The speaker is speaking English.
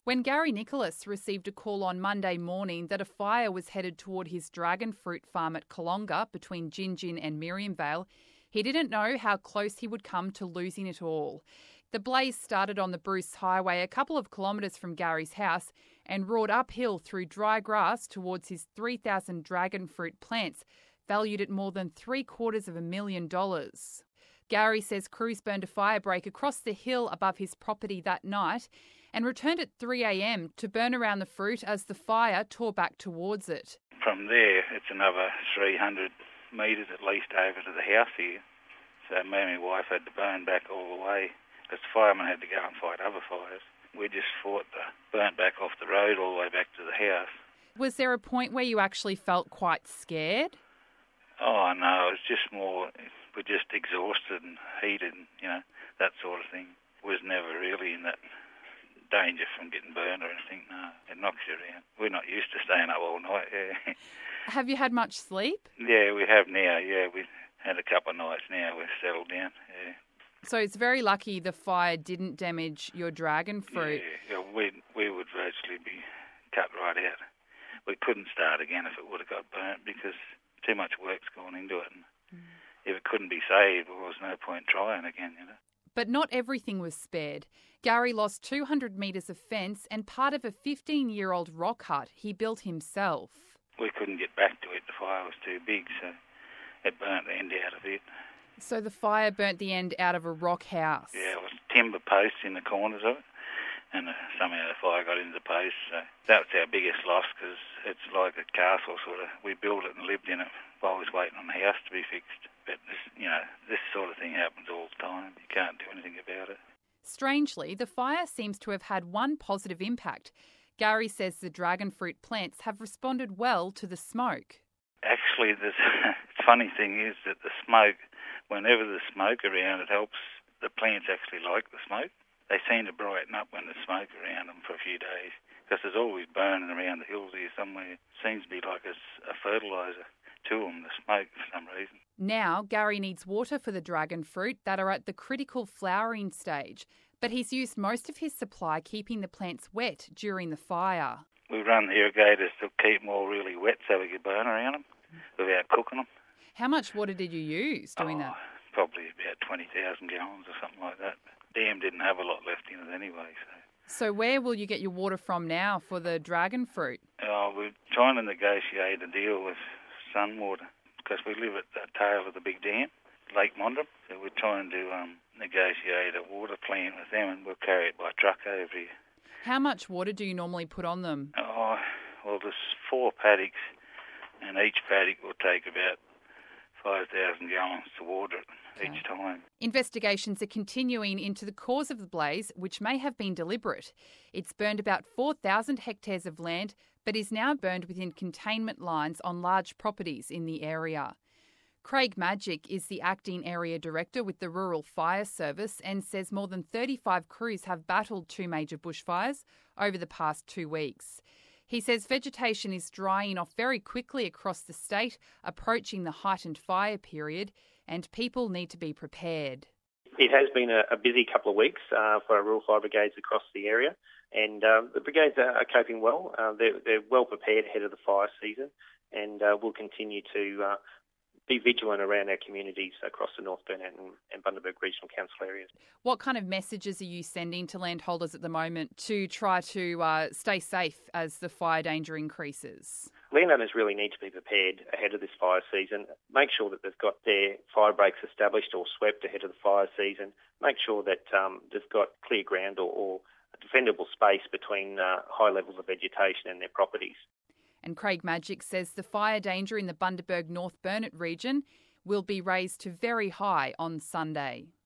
When Gary Nicholas received a call on Monday morning that a fire was headed toward his dragon fruit farm at Kalonga between Gin and Miriamvale, he didn't know how close he would come to losing it all. The blaze started on the Bruce Highway a couple of kilometres from Gary's house and roared uphill through dry grass towards his 3,000 dragon fruit plants, valued at more than $750,000. Gary says crews burned a fire break across the hill above his property that night and returned at 3 a.m. to burn around the fruit as the fire tore back towards it. From there, it's another 300 metres at least over to the house here. So me and my wife had to burn back all the way because the firemen had to go and fight other fires. We just burnt back off the road all the way back to the house. Was there a point where you actually felt quite scared? Oh, no, it's just more, we're just exhausted and heated and, that sort of thing. Was never really in that danger from getting burned or anything, no. It knocks you around. We're not used to staying up all night, yeah. Have you had much sleep? Yeah, we have now, yeah. We've had a couple of nights now. We've settled down, yeah. So it's very lucky the fire didn't damage your dragon fruit. Yeah, we would virtually be cut right out. We couldn't start again if it would have got burnt because too much work's gone into it. And if it couldn't be saved, there was no point trying again, But not everything was spared. Gary lost 200 metres of fence and part of a 15-year-old rock hut he built himself. We couldn't get back to it. The fire was too big, so it burnt the end out of it. So the fire burnt the end out of a rock house? Yeah, it was timber posts in the corners of it, and somehow the fire got into the posts. So that was our biggest loss because it's like a castle, sort of. We built it and lived in it while we was waiting on the house to be fixed. But, this sort of thing happens all the time. You can't do anything about it. Strangely, the fire seems to have had one positive impact. Gary says the dragon fruit plants have responded well to the smoke. Actually, the funny thing is that the smoke, whenever there's smoke around, it helps the plants actually like the smoke. They seem to brighten up when there's smoke around them for a few days because there's always burning around the hills here somewhere. It seems to be like a fertiliser to them, the smoke, for some reason. Now, Gary needs water for the dragon fruit that are at the critical flowering stage, but he's used most of his supply keeping the plants wet during the fire. We run irrigators to keep them all really wet so we can burn around them without cooking them. How much water did you use doing that? Probably about 20,000 gallons or something like that. The dam didn't have a lot left in it anyway. So where will you get your water from now for the dragon fruit? We're trying to negotiate a deal with Sunwater because we live at the tail of the big dam, Lake Mondrum. So we're trying to negotiate a water plant with them and we'll carry it by truck over here. How much water do you normally put on them? Well, there's 4 paddocks and each paddock will take about 5,000 gallons to water it each time. Investigations are continuing into the cause of the blaze, which may have been deliberate. It's burned about 4,000 hectares of land, but is now burned within containment lines on large properties in the area. Craig Magic is the acting area director with the Rural Fire Service and says more than 35 crews have battled 2 major bushfires over the past 2 weeks. He says vegetation is drying off very quickly across the state, approaching the heightened fire period, and people need to be prepared. It has been a busy couple of weeks for our rural fire brigades across the area, and the brigades are coping well. They're well prepared ahead of the fire season, and will continue to be vigilant around our communities across the North Burnett and Bundaberg Regional Council areas. What kind of messages are you sending to landholders at the moment to try to stay safe as the fire danger increases? Landowners really need to be prepared ahead of this fire season. Make sure that they've got their fire breaks established or swept ahead of the fire season. Make sure that they've got clear ground or a defendable space between high levels of vegetation and their properties. And Craig Magic says the fire danger in the Bundaberg North Burnett region will be raised to very high on Sunday.